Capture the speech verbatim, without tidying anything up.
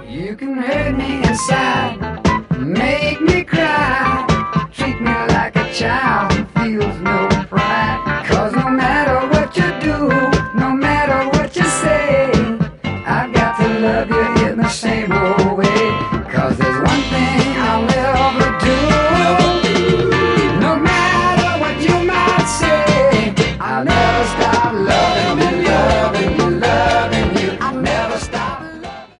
You can hurt me inside, make me cry, treat me like a child who feels no pride. Cause no matter what you do, no matter what you say, I've got to love you in the same